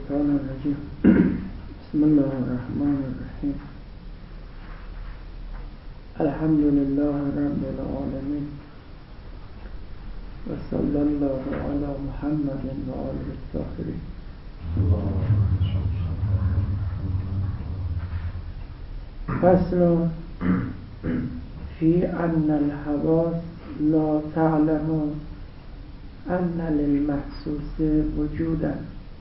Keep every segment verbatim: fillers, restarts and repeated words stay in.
الشيطان الرجيم. بسم الله الرحمن الرحيم. الحمد لله رب العالمين، وصلى الله على محمد وآله الطاهرين. فصل في أن الحواس لا تعلم أن للمحسوس وجودا،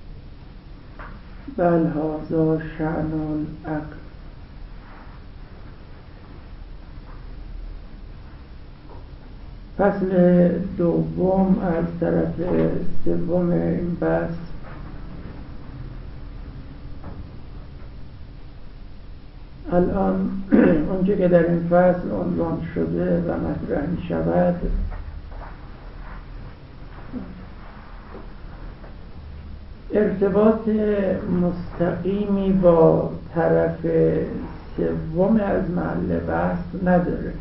بل هذا شأن العقل. فصل دوم از طرف سوم این بحث الان اونچه که در این فصل عنوان شده و مطرح می شود ارتباط مستقیمی با طرف سوم از محل بحث نداره.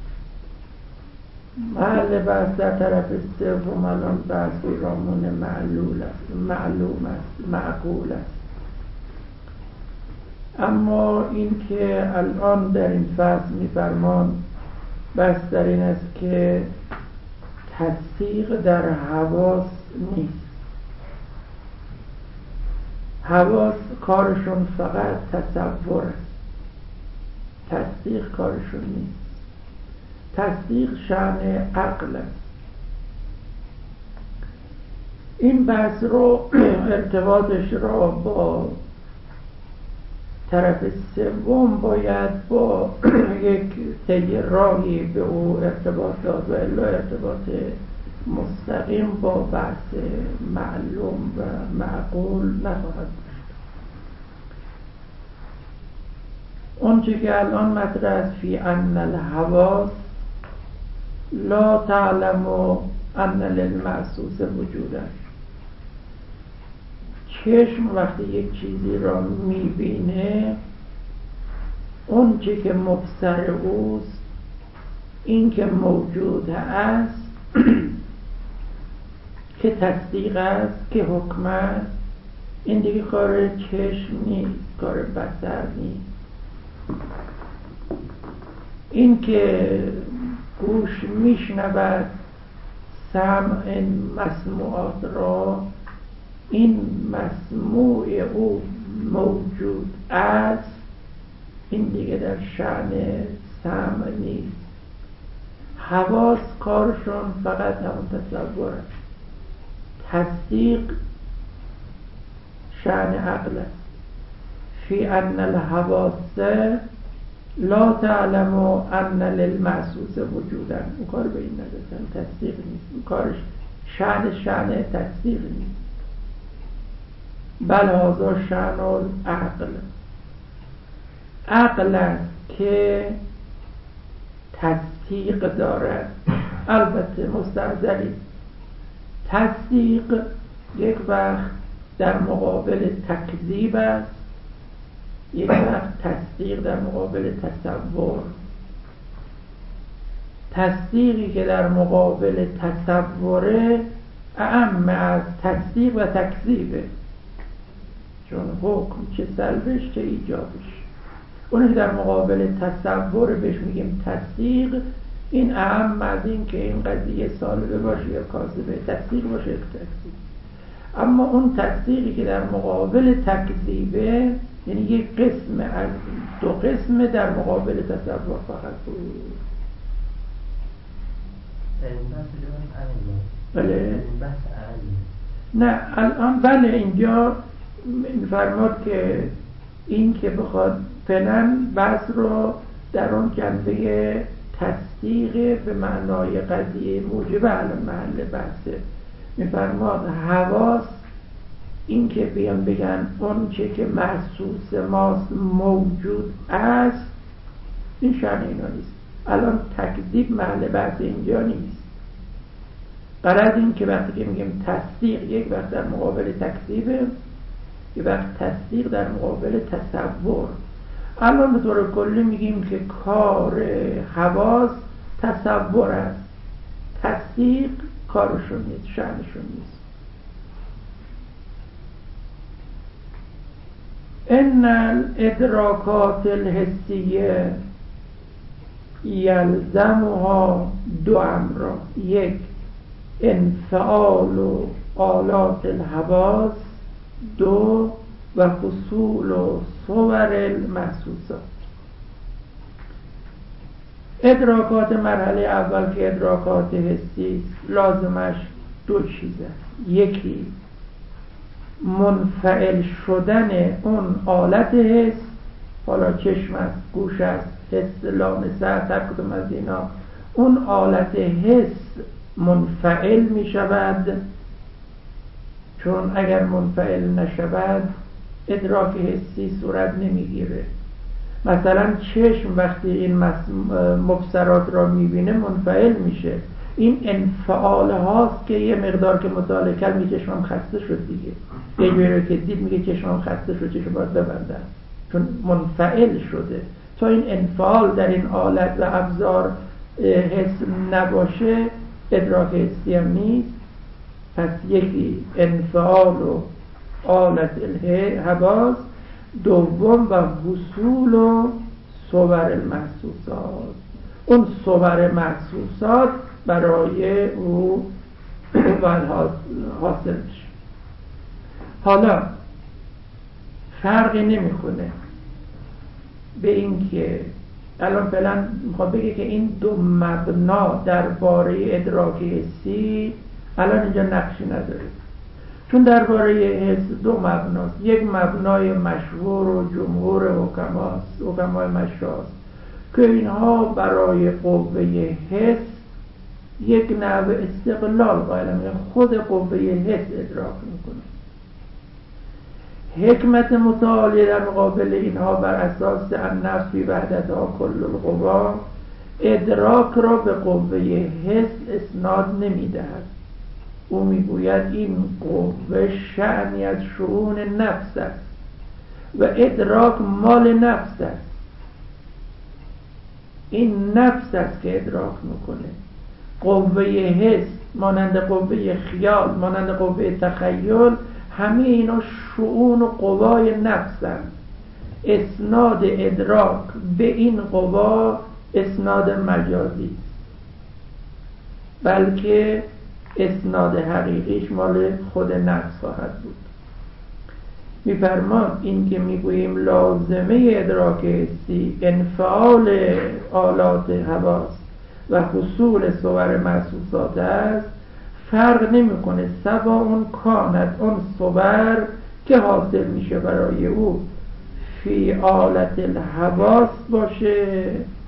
محل بحث در طرف سوم الان بحث پیرامون معلول است، معلوم است، معقول است. اما این که الان در این فصل می‌فرمان بحث در این است که تصدیق در حواس نیست. حواس کارشون فقط تصور است، تصدیق کارشون نیست. تصدیق شأن عقل است. این بحث رو ارتباطش را با طرف سوم باید با یک طی راهی به او ارتباط داد و الا ارتباط مستقیم با بحث معلوم و معقول نخواهد داشت. اونچه که الان مطرح است فی ان الحواس لا تعلم ان للمحسوس وجودا. چشم وقتی یک چیزی را میبینه اون چی که مبصر اوست، این که موجود است که تصدیق است، که حکم است، این دیگه کار چشم نیست، کار بصر نیست. این که گوش میشنود سمع مسموعات را، این مسموع او موجود است، این دیگه در شأن سمع نیست. حواس کارشون فقط همون تصور است. تصدیق شأن عقل است. فی ان الحواس لا تعلم ان للمحسوس وجودا. اون کار به این ندارن، تصدیق نیست. اون کارش شأن شأن تصدیق نیست. بل هذا شأن العقل. عقل است که تصدیق دارد، البته مستعذری. تصدیق یک وقت در مقابل تکذیب است، یک وقت تصدیق در مقابل تصور. تصدیقی که در مقابل تصوره اعم از تصدیق و تکذیبه، چون حکم چه سلبش چه ایجابش. اونی که در مقابل تصور بهش میگیم تصدیق، این اعم از این که این قضیه سالبه باشه یا کاذبه، تصدیق باشه یا تکذیب. اما اون تصدیقی که در مقابل تکذیبه، یعنی یک قسم از دو قسم در مقابل تصور فقط بود. بله نه الان بله اینجا میفرماد که این که بخواد فعلا بحث رو در اون جنبه تصدیق به معنای قضیه موجب الان محل بحثه. میفرماد حواس این که بیان بگن اون چه که محسوس ماست موجود است، این شأن اینا نیست. الان تکذیب محل بحث اینجا نیست. غرض این که وقتی که میگیم تصدیق یک وقت در مقابل تکذیبه، یک وقت تصدیق در مقابل تصور. الان به طور کلی میگیم که کار حواس تصور است، تصدیق کارشون نیست، شأنشون نیست. ان الادراکات الحسیه یلزمها دو امرا، یک انفعال و آلات الحواس، دو و حصول و صور المحسوسات. ادراکات مرحله اول که ادراکات حسی است، لازمش دو چیز است. یکی منفعل شدن اون آلت حس، حالا چشم است، گوش است، حس لامسه است، هر کدوم از اینا، اون آلت حس منفعل می شود، چون اگر منفعل نشود ادراک حسی صورت نمیگیره. مثلا چشم وقتی این مبصرات را میبینه منفعل میشه، این انفعال هاست که یه مقدار که مطالعه کرد میگه چشمم خسته شد دیگه، یه جوری که دید میگه چشمم خسته شد، چشم باید ببندم، چون منفعل شده. تا این انفعال در این آلت و ابزار حس نباشه ادراک حسی هم نیست. پس یکی انفعال و آلت الحواس، دوم و حصول و صور المحسوسات، اون صور محسوسات برای او حاصل میشه. حالا فرقی نمیکنه به این که الان فعلا میخواد بگه که این دو مبنا درباره ادراک حسی الان اینجا نقشی نداره، چون درباره حس دو مبناست. یک مبنای مشهور و جمهور حکماست، حکمای مشاست، که اینها برای قوه حس یک نوع استقلال قائلن، خود قوه حس ادراک میکنه. حکمت متعالی در مقابل اینها بر اساس النفس فی وحدتها کل القوا ادراک را به قوه حس اسناد نمیدهد. او میگوید این قوه شأنی از شؤون نفس است و ادراک مال نفس است، این نفس است که ادراک میکنه. قوه حس مانند قوه خیال، مانند قوه تخیل، همه اینا شؤون و قوای نفسند. اسناد ادراک به این قوا اسناد مجازی است، بلکه اسناد حقیقیش مال خود نفس خواهد بود. میفرماد این که میگوییم لازمه ادراک حسی انفعال آلات حواس و حصول صور محسوسات است، فرق نمیکنه سوا اون کانت اون صور که حاصل میشه برای او فی آلت الحواس باشه،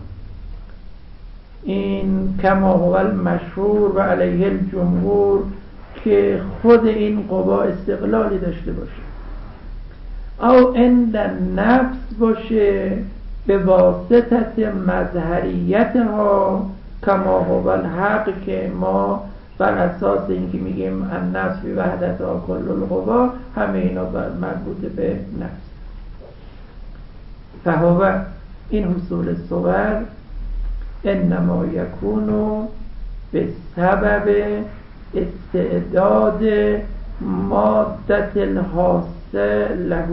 این کما هو المشهور و علیه الجمهور، که خود این قوا استقلالی داشته باشه، او عند نفس باشه به واسطت مظهریت ها کما هو الحق، که ما بر اساس اینکه میگیم النفس فی وحدتها کل القوا همه اینا مربوط به نفس. فهو این حصول صور انما یکون به سبب استعداد مادت الحاسه له.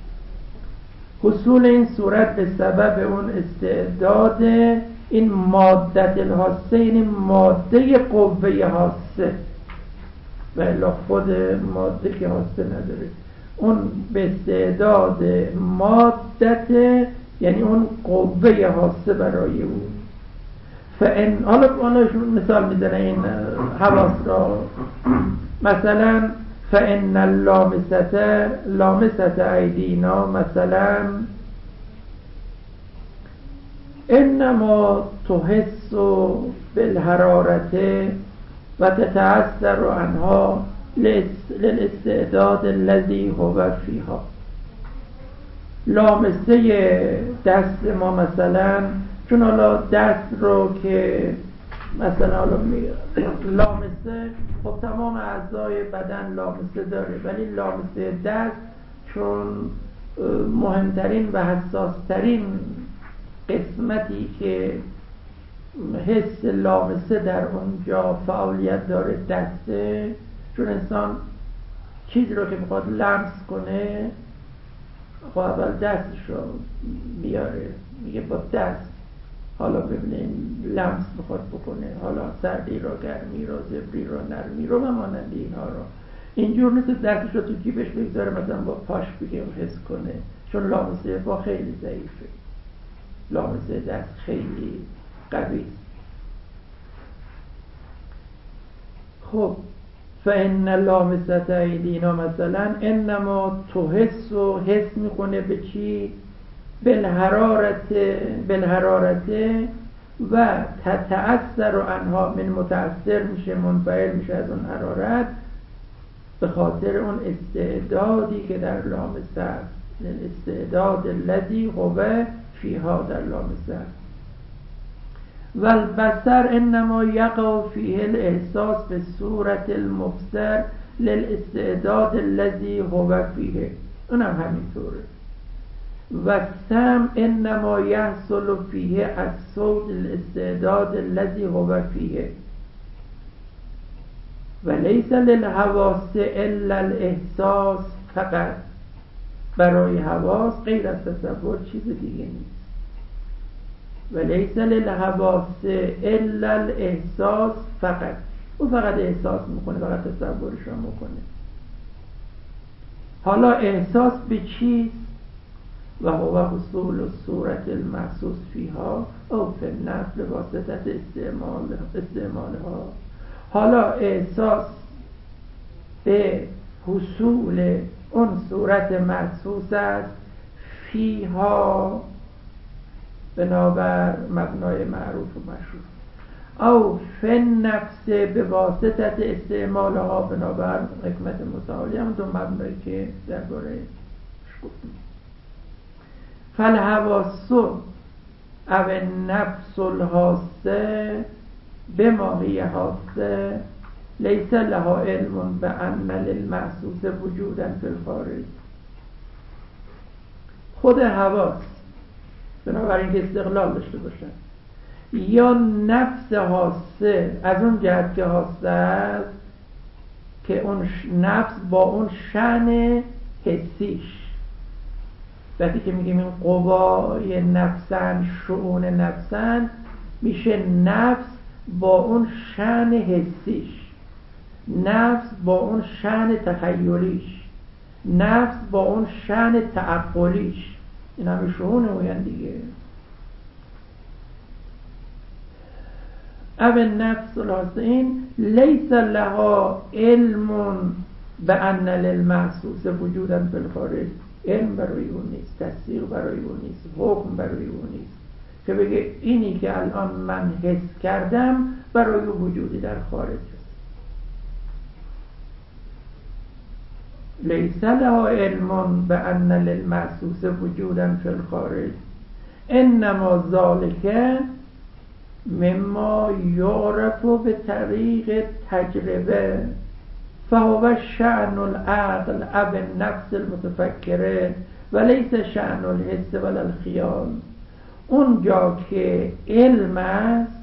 حصول این صورت به سبب اون استعداد این مادت الحاسه، این ماده قوه حاسه، و الا خود ماده که حاسه نداره، اون به استعداد مادت یعنی اون قوه حاسه برای اون. فان حالا حالا مثال میزنه این حواس را، مثلا فان اللامسه لامسه ایدینا مثلا انما تحس بالحرارت و تتأثر عنها للاستعداد الذي هو فيها. لامسه دست ما مثلا، چون حالا دست رو که مثلا حالا لامسه خب تمام اعضای بدن لامسه داره، ولی لامسه دست چون مهمترین و حساسترین قسمتی که حس لامسه در اونجا فعالیت داره دسته، چون انسان چیزی رو که میخواد لمس کنه خب اول دستش رو میاره، میگه با دست حالا ببینیم لمس بخواد بکنه، حالا سردی رو، گرمی رو، زبری رو، نرمی رو و مانند اینها رو. اینجور نیست دستش رو تو جیبش بگذاره مثلا با پاش بگه و حس کنه، چون لامسه پا خیلی ضعیفه، لامسه دست خیلی قوی. خب فإن لامسة ایدینا مثلا انما تحس و حس میکنه به چی؟ بالحرارت بالحرارت و تتأثر عنها، من متأثر میشه، منفعل میشه از اون حرارت به خاطر اون استعدادی که در لامسه است، الاستعداد الذی هو فیها، در لامسه است. و البصر انما یقع فیه الاحساس به صورت المبصر للاستعداد الذی هو فیه، اونم همینطوره. و سمع انما یحصل فیه الصوت الاستعداد الذی هو فیه و لیس للحواس الا الاحساس فقط. برای حواس غیر از تصور چیز دیگه نیست. و لیس للحواس الا الاحساس فقط، او فقط احساس میکنه، فقط تصورش رو میکنه. حالا احساس به چیست؟ و هو حصول الصورت المحسوس فیها او فی النفس به واسطه استعمال استعمالها. حالا احساس به حصول اون صورت محسوس است فیها، بنابر مبنای معروف و مشهور، او فی النفس به واسطه استعمالها، بنابر حکمت متعالی، هم دو مبنایی که درباره گفتیم. فالحواس او النفس الحاسه بما هی حاسه لیس لها علم بأن للمحسوس وجودا فی الخارج. خود حواس بنابراین که استقلال داشته باشن، یا نفس حاسه از اون جهت که حاسه است که اون نفس با اون شأن حسیش، وقتی که میگیم این قوای نفسن، شؤون نفسن، میشه نفس با اون شأن حسیش، نفس با اون شأن تخیلیش، نفس با اون شأن تعقلیش، این همه شؤون اوین دیگه. او نفس الحاسین لیس لها علم بأن للمحسوس وجودا فی الخارج، علم برای اون نیست، تصدیق برای اون نیست، حکم برای اون نیست که بگه اینی که الان من حس کردم برای وجودی در خارج است. لیس لها علم بأن للمحسوس وجودا فی الخارج انما ذلک مما یعرف به طریق تجربه فهو شأن العقل او النفس المتفکره و لیس شأن الحس ولا الخیال. اونجا که علم است،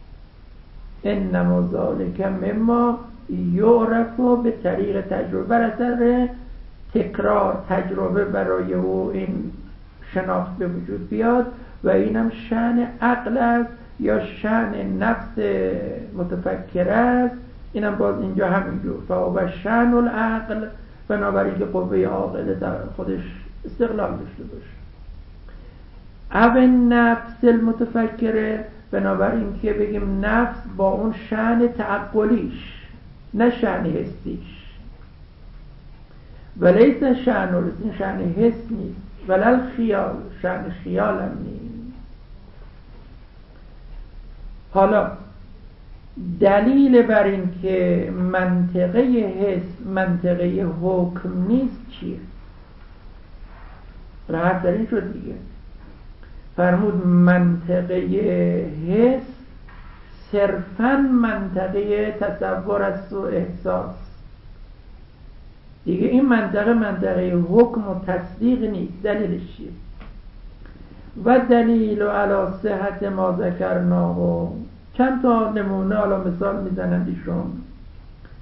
انما ذلک مما یعرف به طریق تجربه، بر اثر تکرار تجربه برای او این شناخت به وجود بیاد، و اینم شأن عقل است یا شأن نفس متفکره است. اینم باز اینجا همینجور فهو شأن العقل، بنابراین که قوه عاقله در خودش استقلال داشته باشه. او نفس المتفکره، بنابراین که بگیم نفس با اون شأن تعقلیش، نه شأن حسیش. ولیس شأن الحس، این شأن حس نیست، ولی الخیال، شأن خیال هم نیست. حالا دلیل بر این که منطقه حس منطقه حکم نیست چیه؟ راحت در این شد دیگه. فرمود منطقه حس صرفاً منطقه تصور است و احساس دیگه. این منطقه منطقه حکم و تصدیق نیست. دلیلش چیه؟ و دلیل علی صحت ما ذکرناه، چند تا نمونه حالا مثال میزنند ایشون.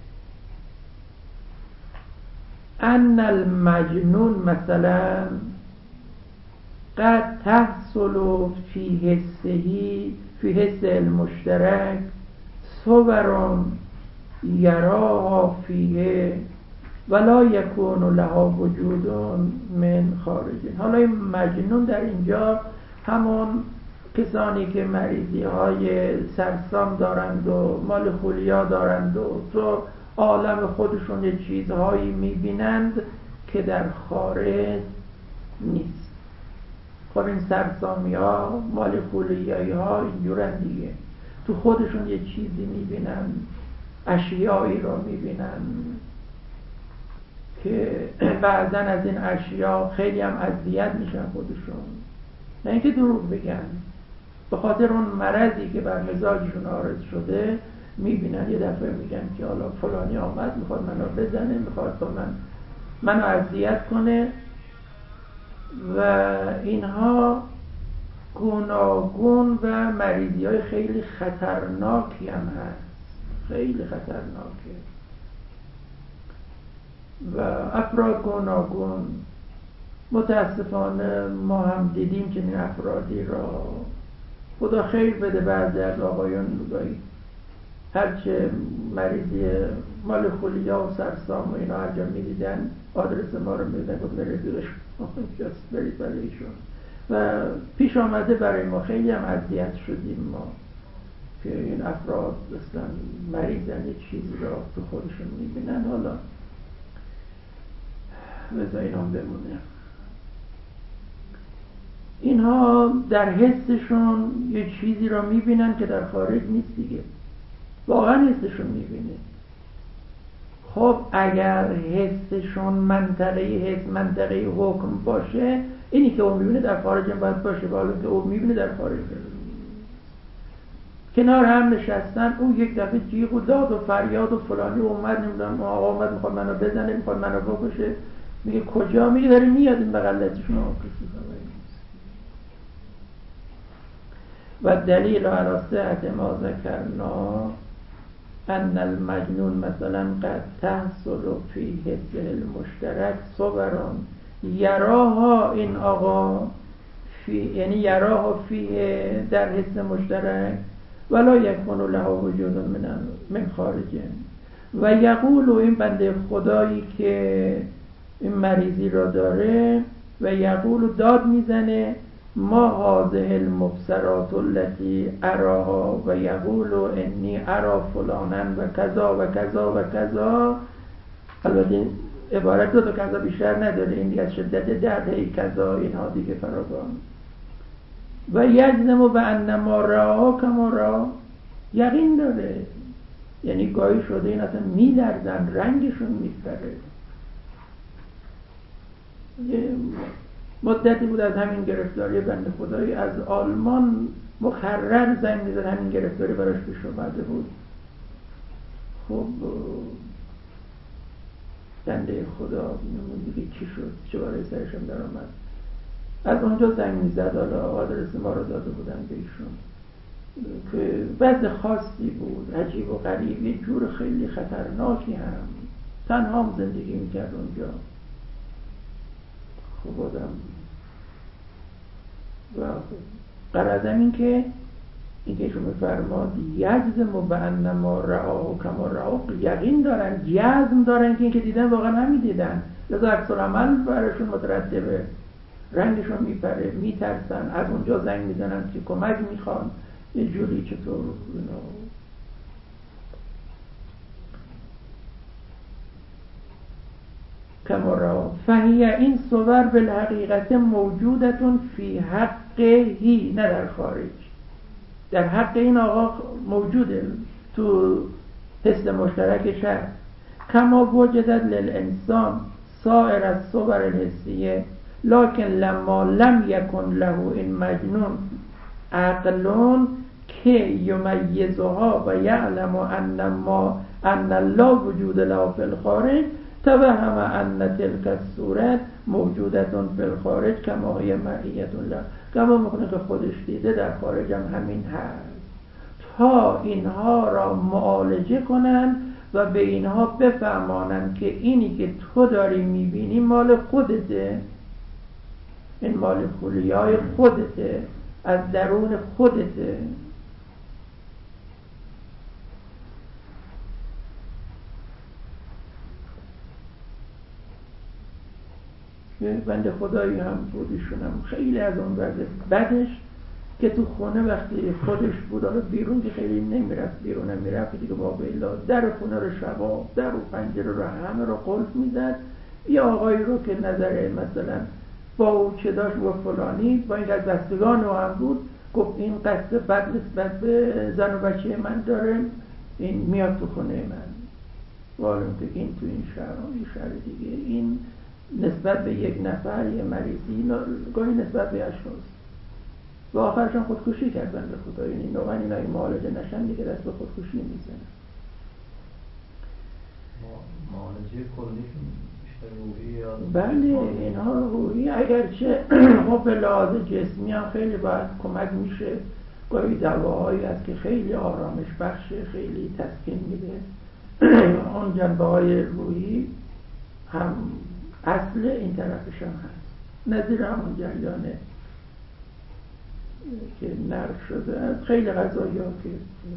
ان المجنون مثلا قد تحصل في حسه في حس المشترک صور یراها فیه ولا یکون لها وجود من خارج. حالا این مجنون در اینجا همون کسانی که مریضی های سرسام دارند و مال خولیا دارند و تو عالم خودشون یه چیزهایی میبینند که در خارج نیست. خب این سرسامی ها مال خولیایی ها اینجورن دیگه، تو خودشون یه چیزی میبینن، اشیایی رو میبینن که بعضا از این اشیا خیلی هم اذیت میشن خودشون، نه اینکه دروغ بگن، به خاطر اون مرضی که بر مزاجشون عارض شده میبینن. یه دفعه میگن که حالا فلانی آمد میخواد منو بزنه، میخواد با من منو اذیت کنه و اینها گوناگون و مریضی های خیلی خطرناکی هم هست، خیلی خطرناکه و افراد گوناگون متاسفانه ما هم دیدیم که این افرادی را خدا خیر بده. بعضی از آقایان نگاهی هرچه مریضی مال خولیا و سرسام و اینا هر جا میدیدن آدرس ما رو میدن گفت رفیقش جاست برید برای ایشون و پیش آمده برای ما خیلی هم اذیت شدیم ما که این افراد اصلا مریضن، یه چیزی را تو خودشون میبینن. حالا بذار اینا بمونه. اینها در حسشون یه چیزی را میبینن که در خارج نیست دیگه، واقعا حسشون میبینه. خب اگر حسشون منطقه حس منطقه حکم باشه، اینی که اون میبینه در خارج هم باید باشه، حالا که اون میبینه در خارج کنار هم نشستن، او یک دفعه جیغ و داد و فریاد و فلانی اومد، نمیدونم آقا اومد میخواد منو بزنه، میخواد منو بکشه، میگه کجا؟ میگه داره میاد این بغلتشون آکسی. و دلیل علی صحت ما ذکرنا ان المجنون مثلا قد تحصل فی حس المشترک صوران یراها، این آقا فی یعنی یراها فی در حس مشترک ولا یکون له وجود من من خارجه. و یقول این بنده خدایی که این مریضی را داره و یقول داد میزنه ما هذه المبصرات التي اراها و یقول انی ارا فلانا و کذا و کذا و کذا. البته عبارت دو تا کذا بیشتر نداره، این دیگه از شدت درد هی کذا اینها دیگه فراوان. و یجزم به ان ما را کما را، یقین داره، یعنی گاهی شده این اصلا میلرزن، رنگشون میپره. مدتی بود از همین گرفتاری بنده خدایی از آلمان مکرر زنگ میزد، همین گرفتاری براش پیش اومده بود. خب بنده خدا دیگه چی شد، چه برای سرشم در آمد، از اونجا زنگ میزد، حالا آدرس ما رو داده بودن به ایشون که وضع خاصی بود، عجیب و غریب، یه جور خیلی خطرناکی هم، تنها هم زندگی میکرد اونجا. خب آدم و قرازم این که این که ایشون میفرماد یجزم به ان ما رآه کما رآه، یقین دارن، جزم دارن که این که دیدن واقعا همین دیدن، لذا عکس العمل براشون مترتبه، رنگشون میپره، میترسن، از اونجا زنگ میزنن که کمک میخوان، یه جوری چطور اینا. کما را فهی، این صور بالحقیقت موجودتون فی حقهی، نه در خارج، در حق این آقا موجوده، تو حس مشترکش هست. کما وجدت للانسان سائر از صور الحسیه لکن لما لم یکن له این مجنون عقلون که یمیزها و یعلم ان ما ان الله وجود له فی الخارج توهم ان تلك الصورت موجودتون فی الخارج کما هی معیت الله، کما میکنه که خودش دیده در خارج هم همین هست، تا اینها را معالجه کنن و به اینها بفهمانن که اینی که تو داری میبینی مال خودته، این مال خولیای خودته، از درون خودته. یه بنده خدایی هم بود، ایشون هم خیلی از اون وضع بدش که تو خونه وقتی خودش بود، حالا بیرون که خیلی نمیرفت، بیرون هم میرفت دیگه با بیلا در خونه رو شبا در و پنجره رو همه رو قلف میزد. یه آقایی رو که نظر مثلا با او چه داشت و فلانی، با این از بستگان رو هم بود، گفت این قصد بد نسبت به زن و بچه من داره، این میاد تو خونه من. والم که این تو این شهر این شهر دیگه، این نسبت به یک نفر یه مریضی، گاهی نسبت به اشخاص. و آخرشان خودکشی کردن به خدا. یعنی نوعا اینا این معالجه نشن دیگه دست به خودکشی میزنن. معالجه کلیشون بیشتر روحی یا بله اینها روحی، اگرچه خب به لحاظ جسمی هم خیلی باید کمک میشه. گاهی دواهایی هست که خیلی آرامش بخشه، خیلی تسکین میده. اون جنبه های روحی هم اصل این طرفش هم هست، نظیر همون جریانه که نرد شده از خیلی غذایی ها که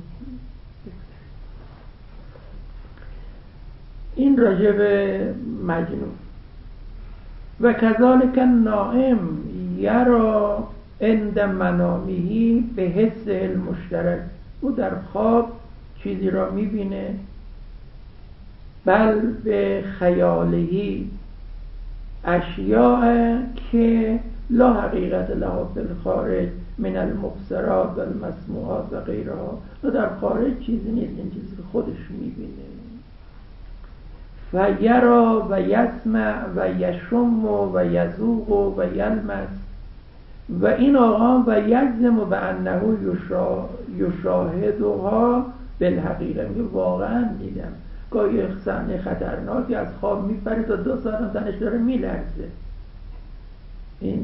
این راجع به مجنون. و کذالک نائم یرا عند منامه به حس المشترک، او در خواب چیزی را میبینه، بل به خیالهی اشیاء که لا حقیقت لها فی الخارج من المبصرات و المسموعات و غیرها، و در خارج چیزی نیست، این چیزی که خودش میبینه. و یرا و یسمع و یشم و یذوق و یلمس، و این آقا و یجزم به انه یشاهدها بالحقیقه، میگه واقعا دیدم. گاهی صحنه خطرناکی از خواب میپره تا دو ساعت هم تنش داره میلرزه. این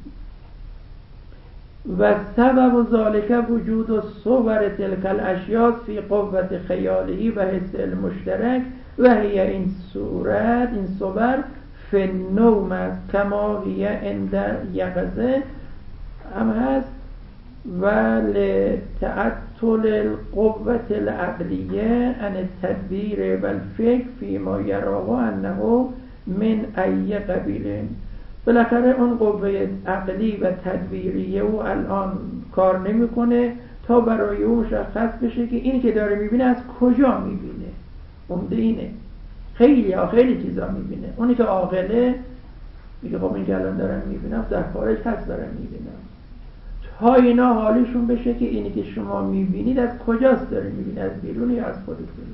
و سبب ذالک وجود و صور تلک الاشیاء فی قوت خیالی و حس المشترک و هی این صورت این صور فی النوم است کما هی عند یقظه هم هست. و لتعطل القوة العقلیه عن التدبیر و الفکر فیما یراه انه من ای قبیل. بالاخره اون قوه عقلی و تدبیریه او الان کار نمیکنه تا برای او مشخص بشه که این که داره میبینه از کجا میبینه. عمده اینه، خیلی ها خیلی چیزا میبینه. اونی که عاقله میگه خب این که الان دارم میبینم در خارج هست دارم میبینم، تا اینا حالیشون بشه که اینی که شما میبینید از کجاست داره میبینید، از بیرون یا از خودتونه.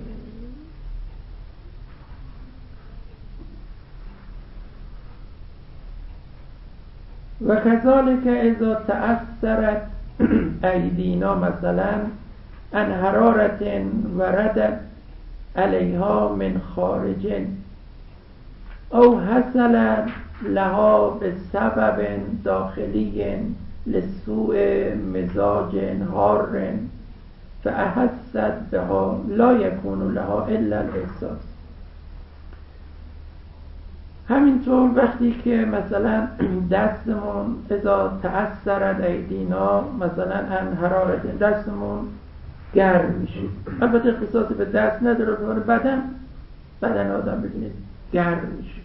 و کذالک اذا تأثرت ایدینا مثلا ان حرارت وردت علیها من خارج او حصل لها بسبب داخلی لسوء مزاج حار فاحست بها لا یکون لها الا الاحساس. همینطور وقتی که مثلا دستمون اذا تأثرت ایدینا مثلا ان حرارت، دستمون گرم میشه، البته اختصاصی به دست نداره، به بدن بدن آدم ببینید گرم میشه.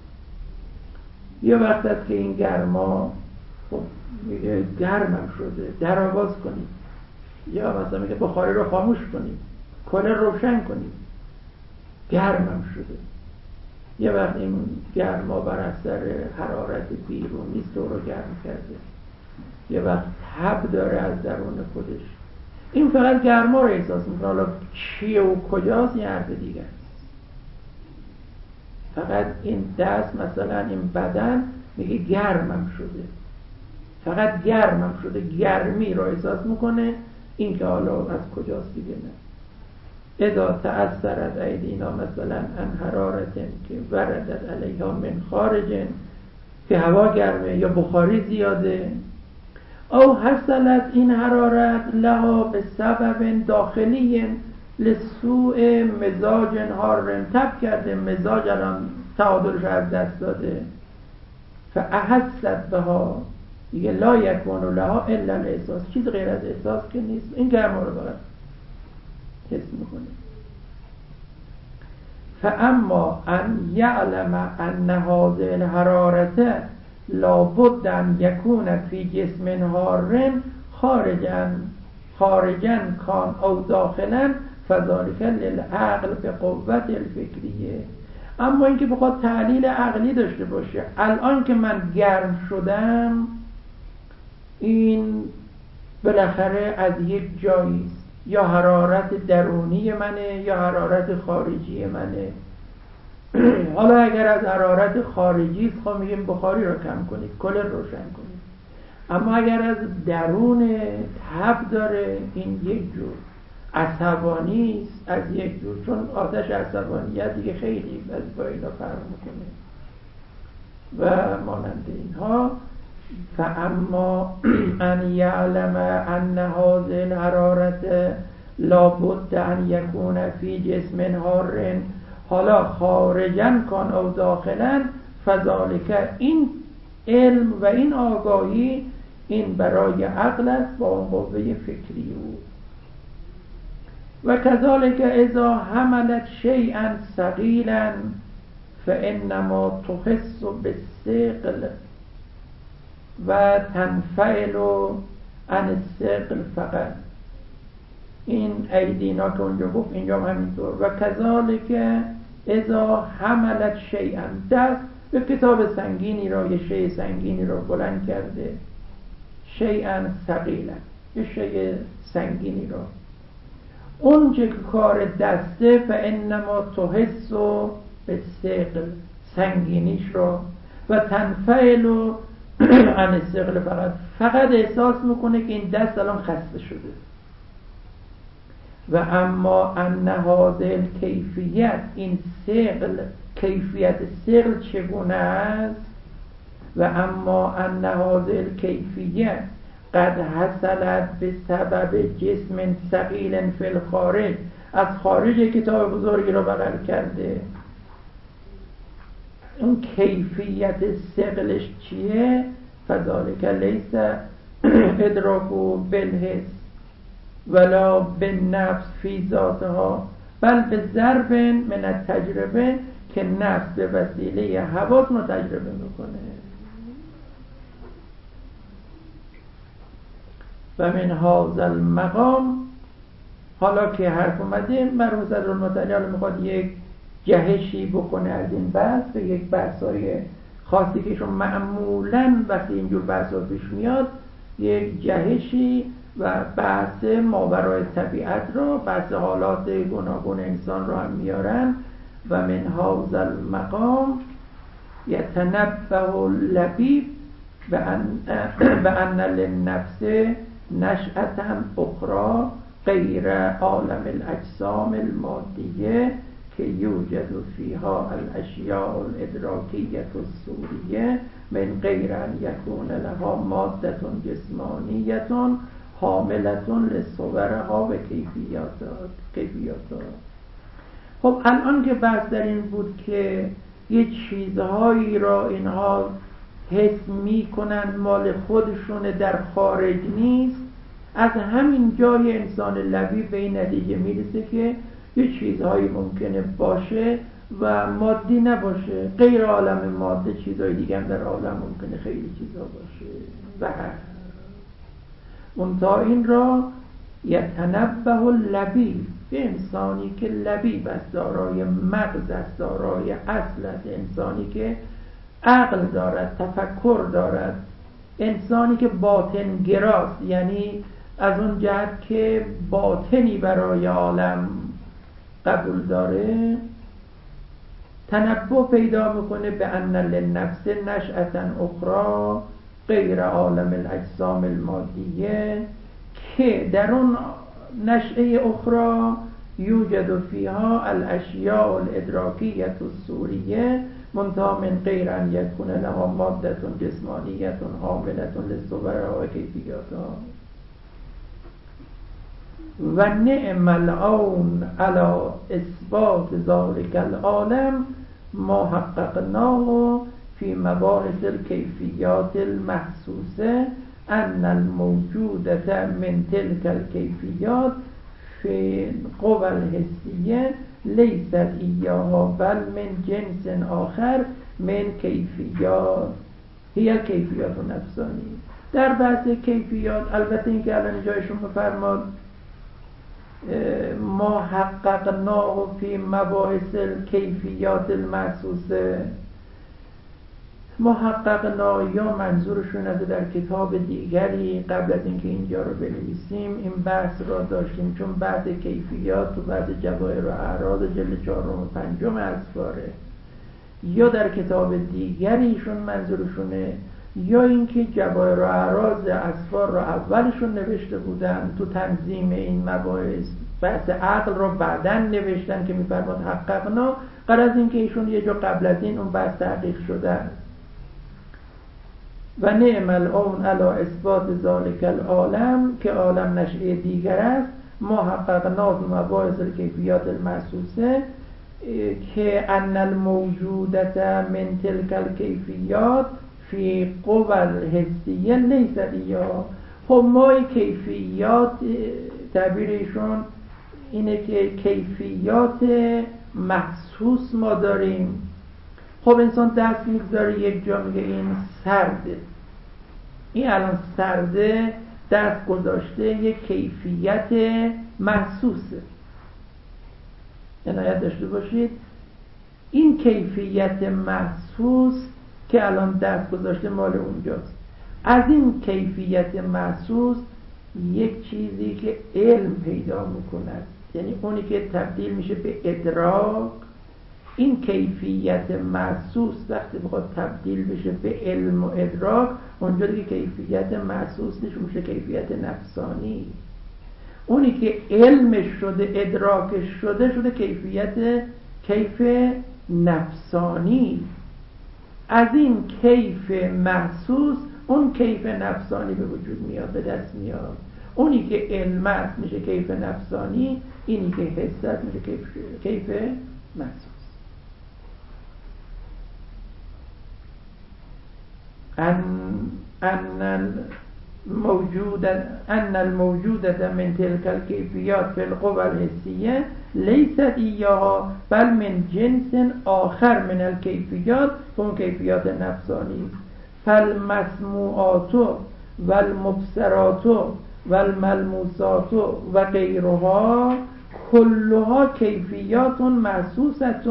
یه وقت هست که این گرما خب میگه گرمم شده در آواز کنید، یا مثلا میگه بخاری رو خاموش کنید، کولر روشن کنید، گرمم شده. یه وقت این گرما بر اثر حرارت بیرونی تو رو گرم کرده، یه وقت تب داره از درون خودش. این فقط گرما رو احساس میکنه، حالا چیه و کجاست یه حرف دیگه است. فقط این دست مثلا این بدن میگه گرمم شده، فقط گرمم شده، گرمی رو احساس میکنه. این که حالا از کجاست دیگه نه. اذا تأثرت ایدینا مثلا ان حرارت که وردت علیها من خارج، که هوا گرمه یا بخاری زیاده، او حصلت این حرارت لها به سبب داخلی لسوء مزاج حار، تب کرده مزاج الان تعادلش از دست داده، فاحست بها، دیگه لا یکون لها الا الاحساس، چیز غیر از احساس که نیست، این گرما رو فقط حس میکنه. فاما ان یعلم ان هذه الحرارة لابد ان یکون فی جسم حار خارجا خارجا کان او داخلا فذلک للعقل به قوت الفکریه. اما اینکه بخواد تعلیل عقلی داشته باشه، الان که من گرم شدم این بالاخره از یک جایی است، یا حرارت درونی منه یا حرارت خارجی منه. حالا اگر از حرارت خارجی است خب میگیم بخاری رو کم کنید، کولر روشن کنید. اما اگر از درون تب داره، این یک جور عصبانی است، از یک جور، چون آتش عصبانیت دیگه خیلی از با اینا فرق میکنه و مانند اینها. فاما ان یعلم ان هذه الحرارة لابد ان یکون فی جسم حار حالا خارجا کان او داخلا فذلک، این علم و این آگاهی این برای عقل است با اون قوه فکری او. و کذالک اذا حملت شیئا ثقیلا فانما تحس بالثقل و تنفعل عن الثقل فقط. این ایدینا که اونجا گفت اینجا هم همینطور. و کذالک اذا حملت شیئا، دست به کتاب سنگینی را، یه شیء سنگینی را بلند کرده، شیئا ثقیلا، یه شیء سنگینی را، اون چه کار دسته فانما تحس بالثقل، سنگینیش را، و تنفعل عن الثقل فقط، فقط احساس میکنه که این دست الان خسته شده. و اما ان هذه الکیفیت، این ثقل، کیفیت ثقل چگونه است؟ و اما ان هذه الکیفیت قد حصلت بسبب جسم ثقیل فی الخارج، از خارج کتاب بزرگی را بغل کرده. اون کیفیت ثقلش چیه؟ فذلک لیس ادراکو بالحس ولا بالنفس فی ذاتها بل به ضرب من التجربه، که نفس به وسیله حواس ما تجربه میکنه. و من هذا المقام، حالا که حرف اومده مرحوم صدرالمتعالی میخواد یک جهشی بکنه از این بحث به یک بحثای خاصی که شما معمولا وقتی اینجور بحثا پیش میاد یک جهشی و بحث ماورای طبیعت رو، بحث حالات گوناگون انسان رو هم میارن. و من هذا المقام یتنبه اللبیب به ان للنفس نشأة اخرى غیر عالم الاجسام المادیه که یوجد فیها الاشیاء الادراکیه الصوریه من غیر ان یکون لها ماده جسمانیه حامله لصورها و کیفیاتها. خب الان که بحث در این بود که یه چیزهایی را اینها حس می کنن مال خودشون در خارج نیست، از همین جای انسان لبیب به این نتیجه میرسه که یه چیزهایی ممکنه باشه و مادی نباشه، غیر عالم ماده چیزهای دیگه هم در عالم ممکنه خیلی چیزها باشه. و اون تا این را یتنبه اللبیب، به انسانی که لبیب است، دارای مغز است، دارای اصل است، انسانی که عقل دارد، تفکر دارد، انسانی که باطن گراست، یعنی از اون جهت که باطنی برای عالم قبول داره، تنبه پیدا میکنه به ان للنفس نشأة اخرى غیر عالم الاجسام المادیه، که در اون نشأه اخرى یوجد فیها الاشیاء الادراکیه الصوریه منتها من غیر ان یکون لها ماده جسمانیه حامله لصورها و کیفیاتها. و نعم العون علی اثبات ذلک العالم ما حققناه فی مباحث الکیفیات المحسوسه ان الموجودة من تلك الکیفیات فی القوى الحسیه لیست ایاها بل من جنس آخر من کیفیات هی کیفیات نفسانی. در بحث کیفیات البته این که الان جایشون بفرماد ما حققناه فی مباحث الکیفیات المحسوسه، ما حققنا یا منظورشون از در کتاب دیگری قبل از اینکه اینجا رو بنویسیم این بحث را داشتیم، چون بحث کیفیات و بحث جواهر و اعراض جلد چهارم و پنجم اسفاره، یا در کتاب دیگریشون منظورشونه، یا اینکه جواهر و اعراض اسفار را اولشون نوشته بودن تو تنظیم این مباحث، بحث عقل را بعداً نوشتن که میفرماد حققنا، قرار از اینکه ایشون یه جا قبل از این اون بحث تحقیق شده است. و نعم العون علی اثبات ذالک العالم که عالم نشأه دیگر است، ما حققنا فی مباحث الکیفیات المحسوسه که ان الموجودة من تلک الکیفیات فی قوى الحسیه لیست ایاها. خب ما کیفیات تعبیرشون اینه که کیفیات محسوس ما داریم. خب انسان دست میگذاره یک جا میگه این سرده، این الان سرده دست گذاشته یک کیفیت محسوسه. عنایت داشته باشید این کیفیت محسوس که الان دست گذاشته مال اونجاست. از این کیفیت محسوس یک چیزی که علم پیدا میکند، یعنی اونی که تبدیل میشه به ادراک، این کیفیت محسوس وقتی بخواد تبدیل بشه به علم و ادراک، اونجا دیگه کیفیت محسوس نیست، میشه کیفیت نفسانی. اونی که علمش شده ادراکش شده شده کیفیت کیف نفسانی. از این کیف محسوس اون کیف نفسانی به وجود میاد، به دست میاد. اونی که علم است میشه کیف نفسانی، اینی که حس است میشه کیف, کیف محسوس. ان ان الموجود ان الموجودة من تلك الكيفيات في القوى الحسية ليست إياها بل من جنس آخر من الكيفيات هم كيفيات نفسانی. فالمسموعات والمبصرات والملموسات و غیرها كلها كيفيات محسوسة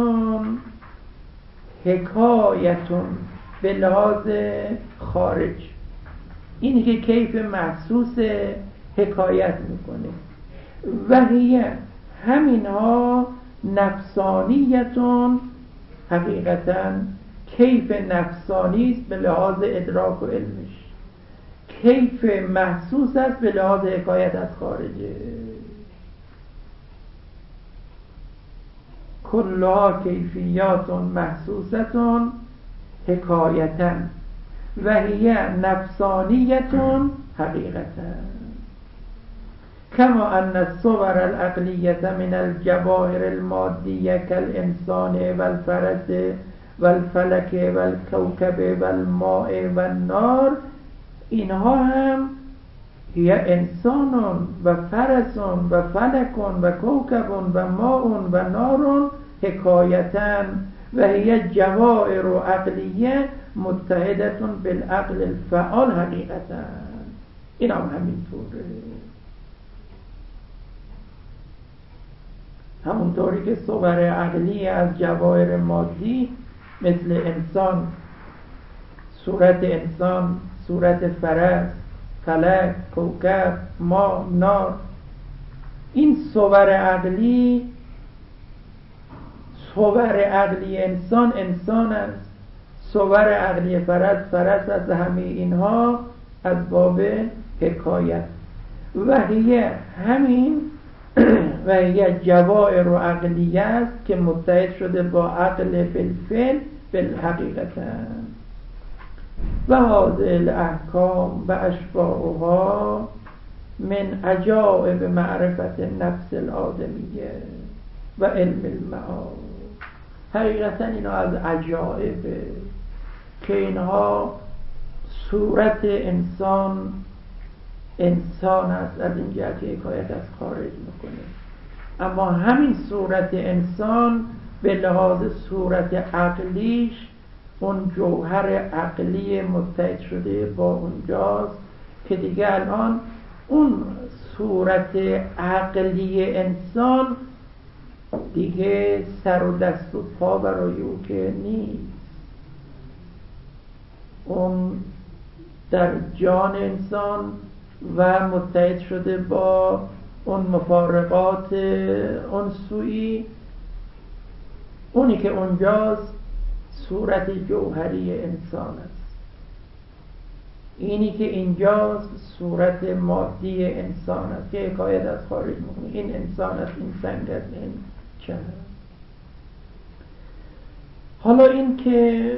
حکایة به لحاظ خارج. اینی که کیف محسوس حکایت میکنه و هی همینها نفسانیتون، حقیقتا کیف نفسانی است به لحاظ ادراک و علمش، کیف محسوس است به لحاظ حکایت از خارجه. کلها کیفیات محسوستون حکایتا و هی نفسانیتون حقیقتا. کما ان الصور العقلیه من الجواهر المادیه کالانسان والفرس والفلک والکوکب والماء والنار، اینها هم هی انسان و فرس و فلک و کوکب و ماء و نار حکایتا و هی جواهر عقلیه متحدتون بالعقل الفعال حقیقتا. این هم همینطوره، همونطوری که صور عقلی از جواهر مادی مثل انسان، صورت انسان، صورت فرس، فلک، کوکب، ما، نار، این صور عقلی، صور عقلی انسان انسان است، صور عقلی فرس فرس است. همه اینها از باب حکایت و هی همین و هی جواهر و عقلیه است که متحد شده با عقل بالفعل بالحقیقت. و هذه الاحکام و اشباهها من عجائب معرفت نفس الآدمیه و علم المعاد. حقیقتا اینا از عجائب که اینها صورت انسان انسان است، از این جهت حکایت از خارج میکنه. اما همین صورت انسان به لحاظ صورت عقلیش، اون جوهر عقلی متحد شده با اونجاست که دیگه الان اون صورت عقلی انسان دیگه سر و دست و پا برای او که نیست. اون در جان انسان و متحد شده با اون مفارقات اون سویی، اونی که اونجاست صورت جوهری انسان است. اینی که اینجاست صورت مادی انسان است که حکایت از خارج میکنه. این انسان است، این سنگ است، این چه. حالا این که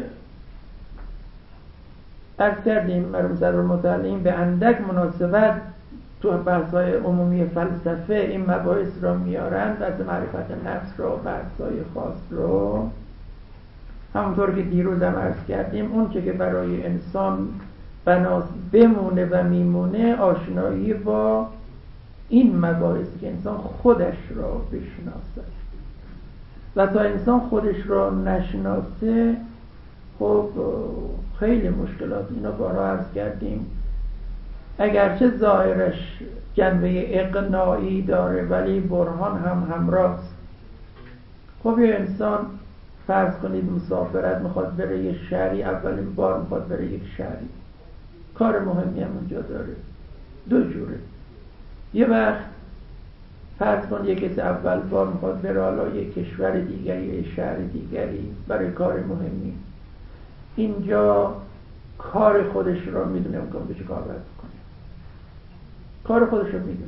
عرض کردیم مرحوم صدرالمتعلم به اندک مناسبت تو بحث‌های عمومی فلسفه این مباحث را میارن، بحث معرفت نفس را، بحث‌های خاص را، همونطور که دیروز هم عرض کردیم اون چه که برای انسان بناس بمونه و میمونه آشنایی با این مباحث که انسان خودش را بشناسه. و تا انسان خودش را نشناسه خب خیلی مشکلات، اینا بارها عرض کردیم، اگرچه ظاهرش جنبه اقناعی داره ولی برهان هم همراست. خب یه انسان فرض کنید مسافرت میخواد بره یه شهری، اولین بار میخواد بره یک شهری، کار مهمی هم اونجا داره. دو جوره، یه وقت فرض کن یک کسی اول بار میخواد بره حالا یک کشور دیگری، یک شهر دیگری برای کار مهمی، اینجا کار خودش رو میدونه، امکان به چه کار باید بکنه، کار خودش رو میدونه.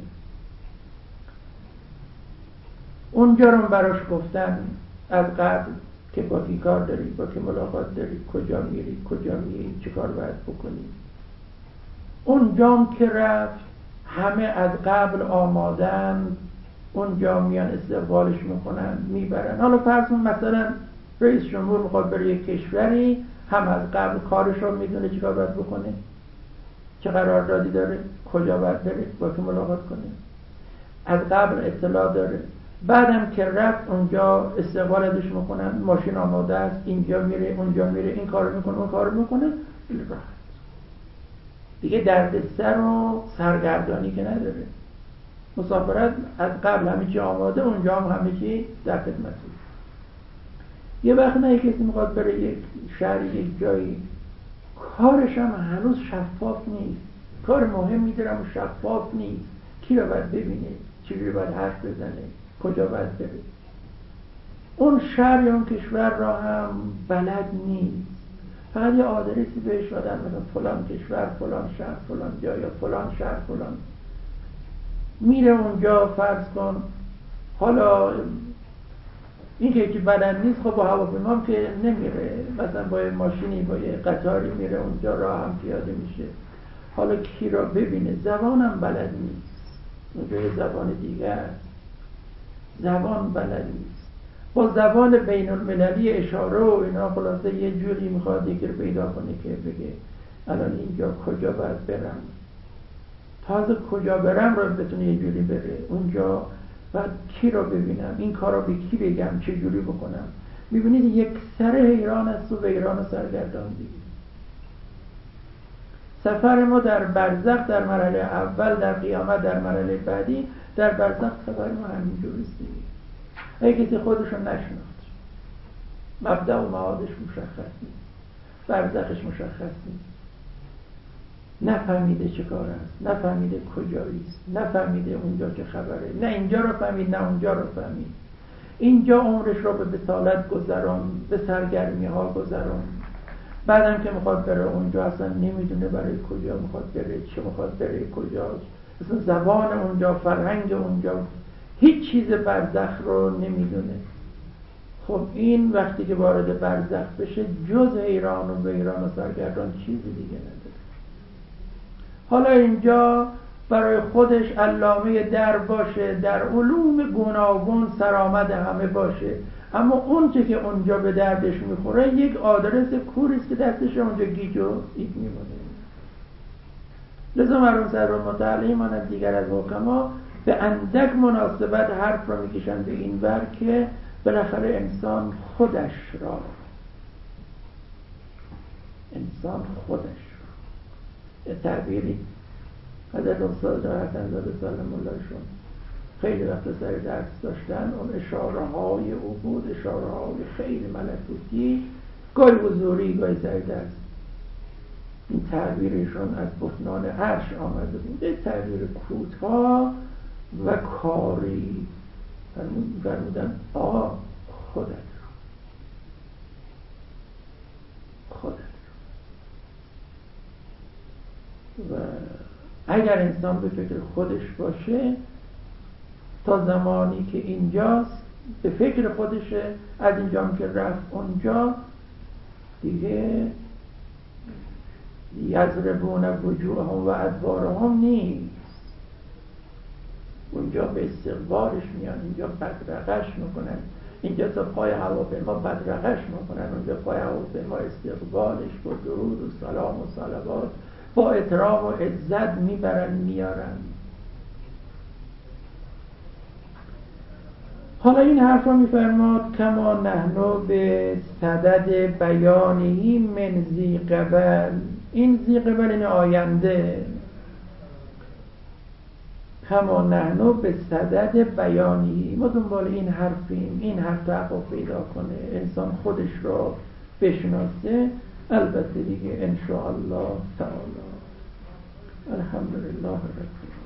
اونجا رو براش گفتن از قبل که با کی کار داری، با کی ملاقات داری، کجا میری، کجا میری، چه کار باید بکنی. اونجام که رفت همه از قبل آمادن، اونجا میان استقبالش میکنن، میبرن. حالا فرض کن مثلا رئیس جمهور میخواد بره یک کشوری، هم از قبل کارش رو میدونه چه کار باید بکنه، چه قراردادی داره، کجا باید بره، با کی ملاقات کنه، از قبل اطلاع داره. بعدم که رفت اونجا استقبال ازش میکنن، ماشین آماده است، اینجا میره اونجا میره، این کارو میکنه اون کارو میکنه، راحت دیگه درد سر و سرگردانی که نداره. مسافرت از قبل همه چی آماده، اونجا هم همه چی در خدمته. یه وقت نه کسی میخواد بره یک شهر یک جایی، کارش هم هنوز شفاف نیست، کار مهمی دارم و شفاف نیست، کی رو باید ببینه، چجوری باید حرف بزنه، کجا باید بره. اون شهر یا اون کشور را هم بلد نیست، فقط یه آدرسی بهش دادن، مثلا فلان کشور، فلان شهر، فلان جا، یا فلان شهر، فلان. میره اونجا فرض کن، حالا این که که بلد نیست، خب با هواپیما که نمیره، مثلا با یه ماشینی با یه قطاری میره اونجا، راه هم پیاده میشه. حالا کی را ببینه، زبانم بلد نیست، اونجا یه زبان دیگه است، زبان بلد نیست، با زبان بین المللی اشاره و اینا خلاصه یه جوری میخواد یکی رو پیدا کنه که بگه الان اینجا کجا باید برم، تازه کجا برم رو بتونه یه جوری بره اونجا، بعد کی رو ببینم، این کار رو به کی بگم، چه جوری بکنم. میبینید یک سر حیران است و حیران و سرگردان دیگه. سفر ما در برزخ در مرحله اول، در قیامت در مرحله بعدی، در برزخ سفر ما همین جوریست دیگه. اگه کسی خودش رو نشناخت، مبدأ و معادش مشخص نیست، برزخش مشخص نیست، نفهمیده چه کار است، نفهمیده کجاییست، نفهمیده اونجا چه خبره، نه اینجا رو فهمید نه اونجا رو فهمید، اینجا عمرش رو به بسالت گذران، به سرگرمی ها گذران، بعدم که میخواد بره اونجا اصلا نمیدونه برای کجا میخواد بره، چه میخواد بره، کجاست، اصلا زبان اونجا، فرهنگ اونجا، هیچ چیز برزخ رو نمیدونه. خب این وقتی که وارد برزخ بشه جز حیران و حیران و سرگردان چیزی دیگه نداره. حالا اینجا برای خودش علامه در باشه، در علوم گوناگون سرآمد همه باشه، اما اون چه که اونجا به دردش میخوره یک آدرس کوریست که دستش اونجا گیج و اید میمونه. لذا مرحوم صدرالمتعالی مانند دیگر از حکما به اندک مناسبت حرف را میکشن به این ور که بالاخره انسان خودش را انسان خودش را یه تعبیری حضرت استاد حسن زاده سلام الله شون خیلی وقت سر درس داشتن، اون اشاره های او بود، اشاره های خیلی ملکوتی، گاهی حضوری گاهی سر درس. این تعبیرشون از بطنان عرش آمده بود، یه تعبیر کوتاه و کاری. فرمودن آقا خودت رو خودت رو و اگر انسان به فکر خودش باشه تا زمانی که اینجاست به فکر خودشه، از اینجا که رفت اونجا دیگه یضربون وجوههم و ادبارهم نیست. اونجا به استقبالش میان، اینجا بدرقش میکنن، اینجا تا پای هواپیما بدرقش میکنن، اونجا پای هواپیما استقبالش با درود و سلام و صلوات با احترام و عزت میبرن میارن. حالا این حرف را میفرماد کما نحنو به صدد بیانهی من ذی قبل. این ذی قبل این آینده. کما نحنو به صدد بیانهی، ما دنبال این حرفیم، این حرف تحقق پیدا کنه، انسان خودش را بشناسه. البته دیگه ان شاء الله تعالی. الحمدلله رب العالمین.